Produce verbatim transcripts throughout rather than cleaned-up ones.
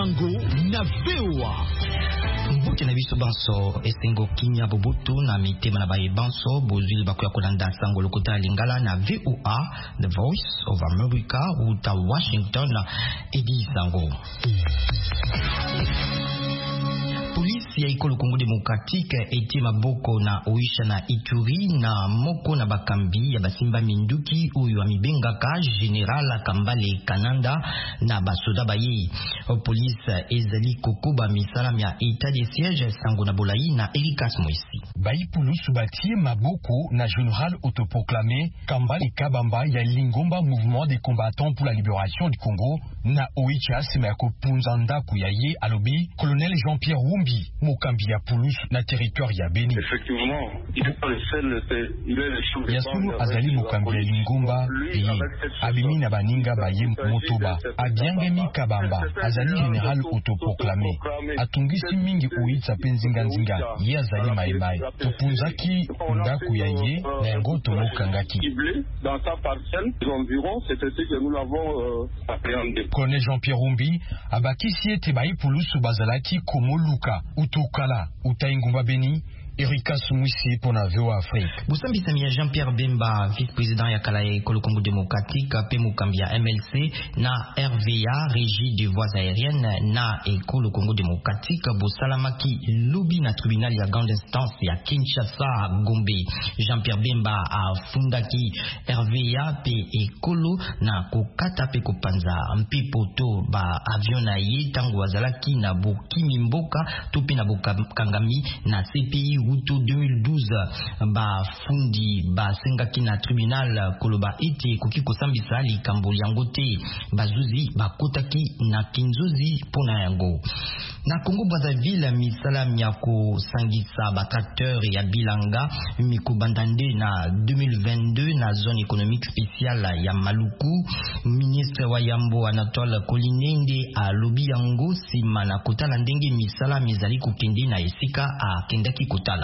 Sango na V O A. Mboke na biso banso esengo kinya bobutu na mitema na baye banso bozuli bakuya kolanda sango lokota lingala na V O A, The Voice of America, uta Washington, Edi Sango. Polisi ya ikolo Kongo Demokratike eti maboko na oisha na Ituri na moko na bakambi ya basimba minduki uyu wa mibengaka General Kambale Kananda na basoda baye. Polisi ezali kokoba misala ya etat de siège sango na bolai na Erikas Moisi. Bayi pulusu batie maboko na General autoproclamé Kambale Kabamba ya Lingomba Mouvement des combattants pour la libération du Congo na oicha semako punzanda kuyaye alobi Colonel Jean-Pierre Rumbi Mokambi ya Pulus na territoire ya Beni. Effectivement, il est pas le seul, il est le chef de Yasunu azali Mokambi ya Lingomba ye abimi na baninga baye motoba abiangemi Kabamba azali général autoproclamé atungisi mingi uitsa penzinga nzinga ye azali maimai topunzaki ndaku ya ye na yango tomokangaki dans sa parcelle environ, c'est ainsi que nous l'avons appréhendé. Colonel Jean-Pierre Rumbi abakisi ete bayi Pulusu bazalaki komoluka utukala utaingumba Beni. Erika Sumwisi pour la V O A Afrique. Busambi Samia Jean-Pierre Bemba, vice-président ya Kalaye Kolo Congo Démocratique, pe Mukambia M L C na R V A, Régie des voies aériennes na Ekolo Congo Démocratique, Bosalamaki lobby na tribunal ya grande instance ya Kinshasa Gombe. Jean-Pierre Bemba a fundaki R V A pe Ekolo na kokata pe kopanza mpe poto ba avion na ye tango wazalaki na Bokimi Mboka tope na Bokangami na C P I Wuto deux mille douze ba fundi ba sengaki na tribunal koloba ete koki kosambisa likambo yango te bazuzi bakotaki na kinzozi pona yango. Na Congo Brazzaville misala miako sangisa ba tracteur ya bilanga miko bandande na deux mille vingt-deux na zone économique spéciale ya Maluku. Ministre wa Yambo Anatole Kolinende a lobi yango sima na kotala ndenge misala mizali kokende na esika a kendaki kotala.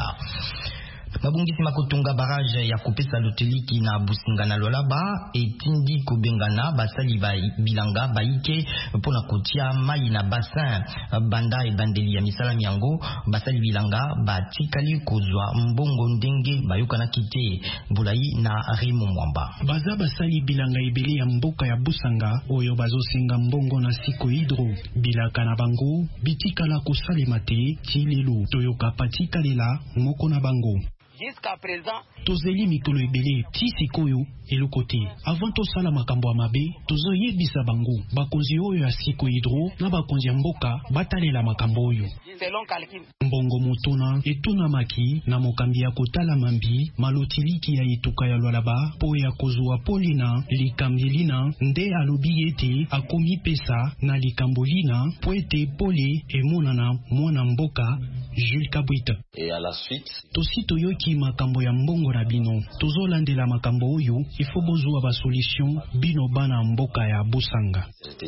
Babungisi makotunga barrage ya kopesa loteliki na Businga na Lolaba etindi kobengana basali ba bilanga baike pona kotia mai na bassin banda e bandeli ya misala miango basali bilanga batikali kozwa mbongo ndenge bayokana kite bulai na Rimo Mwamba. Baza basali bilanga ebele ya mboka ya Busanga oyo bazosinga mbongo na siko hidro bilaka na bango bitikala kosalema te tilelo toyoka patikalela moko na bango. Jusqu'à présent, tozeli mikolo ebele ti sikoyo eloko te. Avant tosala makambo ya mabe tozoyebisa bango bakonzi oyo ya siko hidro na bakonzi ya mboka batalela makambo oyo selon calcul. Mbongo motuna etuna maki na mokambi ya kotala mambi malotiliki ya etuka ya Lwalaba po ya kozwa polina likambilina nde alobi ete akomi pesa na likambolina po ete pole emonana mwana mboka Jules Kabwita. Et à la suite tosi toyoki makambo ya mbongo na bino tozolandela makambo oyo ifo bozwa ba solution bino bana mboka ya Busanga.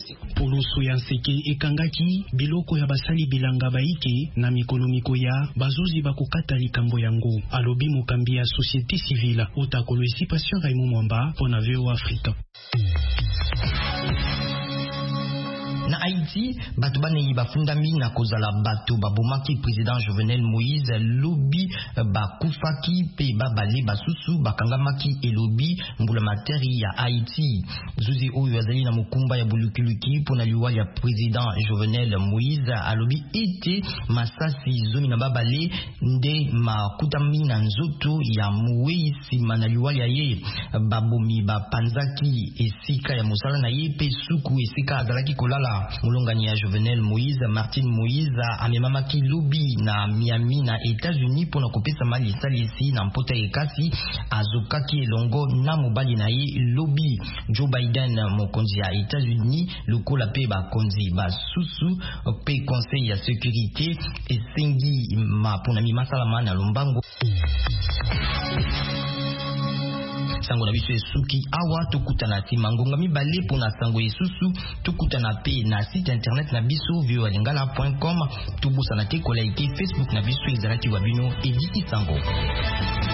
Poloso ya nseke ekangaki biloko ya basali bilanga baike na mikolo mikoya bazuzi bakokata likambo yango alobi mokambi ya société civile otakolo esipation Raymond Mwamba pona V O A Afrique. Na Haïti, batu bane bafundami na kozala batu babomaki président Jovenel Moïse lobi bakufaki pe babale basusu bakangamaki elobi mbula materi ya Haïti. Zuzi oyo azali na mukumba ya bulukiluki pona liwali ya président Jovenel Moïse alobi ete masasi zomi na babale nde makutami na nzoto ya muwei sima na liwali ya ye babomi bapanzaki esika ya musala na ye pe suku esika azalaki kolala. Mulongani ya Jovenel Moïse Martin Moïse amemamaki lobi na Miami na États-Unis pona kopesa mali salisi na mpota ekasi azokaki elongo na mobali na ye lobi. Joe Biden mokonzi ya États-Unis lokola pe bakonzi basusu pe conseil ya sécurité esengi ma pona mi masalama na lombango. Sango na biso esuki awa tokutana ti mangonga mibale pona sango esusu tokutana pe na site internet na biso v o a lingala point com tubusana te kola ite Facebook na biso ezalaki wa bino ediki sango.